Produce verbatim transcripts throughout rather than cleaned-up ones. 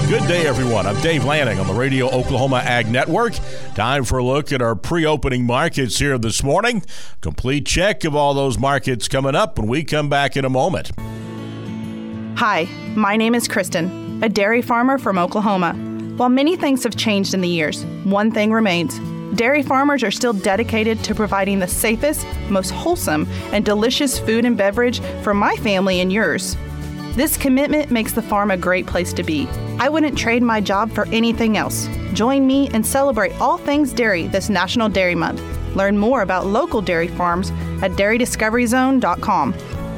Good day, everyone. I'm Dave Lanning on the Radio Oklahoma Ag Network. Time for a look at our pre-opening markets here this morning. Complete check of all those markets coming up when we come back in a moment. Hi, my name is Kristen, a dairy farmer from Oklahoma. While many things have changed in the years, one thing remains. Dairy farmers are still dedicated to providing the safest, most wholesome, and delicious food and beverage for my family and yours. This commitment makes the farm a great place to be. I wouldn't trade my job for anything else. Join me and celebrate all things dairy this National Dairy Month. Learn more about local dairy farms at dairy discovery zone dot com.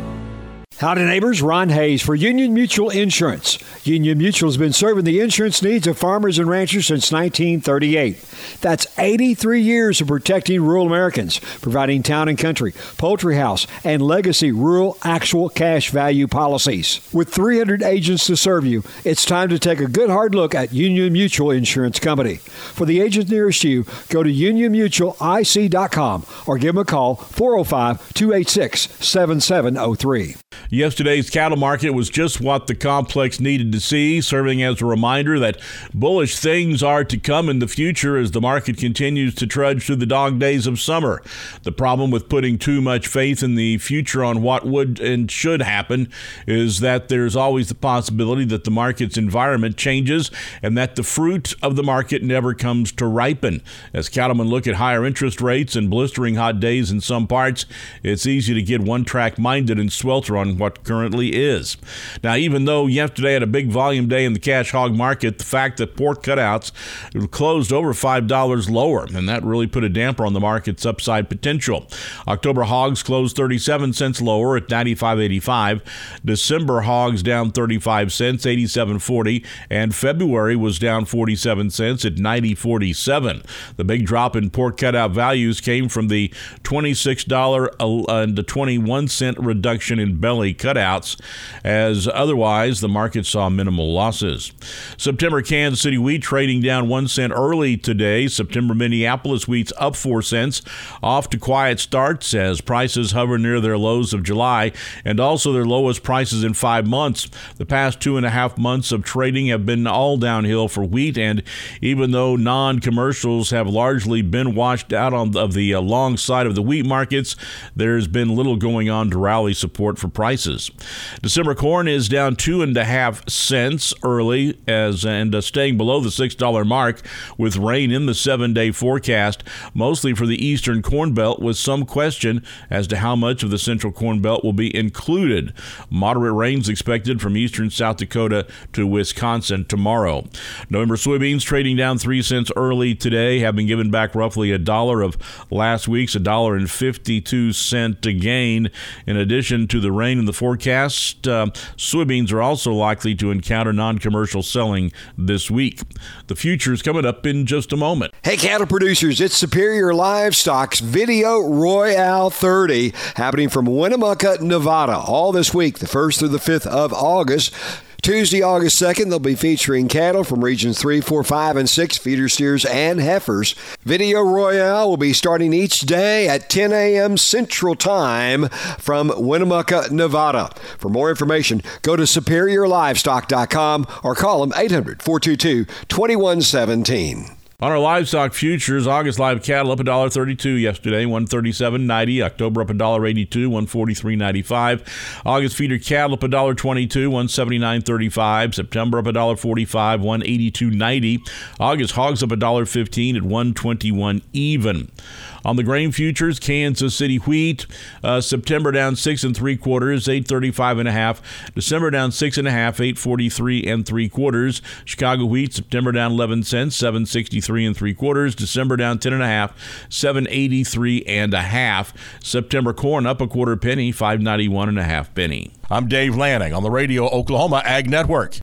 Howdy neighbors, Ron Hayes for Union Mutual Insurance. Union Mutual has been serving the insurance needs of farmers and ranchers since nineteen thirty-eight. That's eighty-three years of protecting rural Americans, providing town and country, poultry house, and legacy rural actual cash value policies. With three hundred agents to serve you, it's time to take a good hard look at Union Mutual Insurance Company. For the agent nearest you, go to union mutual I C dot com or give them a call four oh five, two eight six, seven seven oh three. Yesterday's cattle market was just what the complex needed to see, serving as a reminder that bullish things are to come in the future as the market continues to trudge through the dog days of summer. The problem with putting too much faith in the future on what would and should happen is that there's always the possibility that the market's environment changes and that the fruit of the market never comes to ripen. As cattlemen look at higher interest rates and blistering hot days in some parts, it's easy to get one-track minded and swelter on what currently is. Now, even though yesterday had a big volume day in the cash hog market, the fact that pork cutouts closed over five dollars lower, and that really put a damper on the market's upside potential. October hogs closed thirty-seven cents lower at ninety-five eighty-five. December hogs down thirty-five cents, eighty-seven forty, and February was down forty-seven cents at ninety forty-seven. The big drop in pork cutout values came from the twenty-six dollars and the twenty-one cent reduction in belly cutouts, as otherwise the market saw minimal losses. September Kansas City wheat trading down one cent early today. September Minneapolis wheat's up four cents, off to quiet starts as prices hover near their lows of July and also their lowest prices in five months. The past two and a half months of trading have been all downhill for wheat, and even though non-commercials have largely been washed out on of the uh, long side of the wheat markets, there's been little going on to rally support for prices. December corn is down two and a half cents early as and uh, staying below the six dollar mark with rain in the seven-day forecast, mostly for the eastern corn belt, with some question as to how much of the central corn belt will be included. Moderate rains expected from eastern South Dakota to Wisconsin tomorrow. November soybeans trading down three cents early today, having given back roughly a dollar of last week's a dollar and fifty-two cent gain. In addition to the rain in the forecast, uh, soybeans are also likely to encounter non-commercial selling this week. The future is coming up in just a moment. Hey, cattle producers, it's Superior Livestock's Video Royale thirty, happening from Winnemucca, Nevada, all this week, the first through the fifth of August. Tuesday, August second, they'll be featuring cattle from regions three, four, five, and six, feeder steers and heifers. Video Royale will be starting each day at ten a.m. Central Time from Winnemucca, Nevada. For more information, go to superior livestock dot com or call them eight hundred, four two two, two one one one seven. On our livestock futures, August live cattle up one dollar thirty-two yesterday, one thirty-seven ninety. October up one dollar eighty-two, one forty-three ninety-five. August feeder cattle up one dollar twenty-two, one seventy-nine thirty-five. September up one dollar forty-five, one eighty-two ninety. August hogs up one dollar fifteen at one twenty-one even. On the grain futures, Kansas City wheat, uh, September down six and three quarters, eight thirty-five and a half. December down six and a half, eight forty-three and three quarters. Chicago wheat, September down eleven cents, seven sixty-three and three quarters. December down ten and a half, seven eighty-three and a half. September corn up a quarter penny, five ninety-one and a half penny. I'm Dave Lanning on the Radio Oklahoma Ag Network.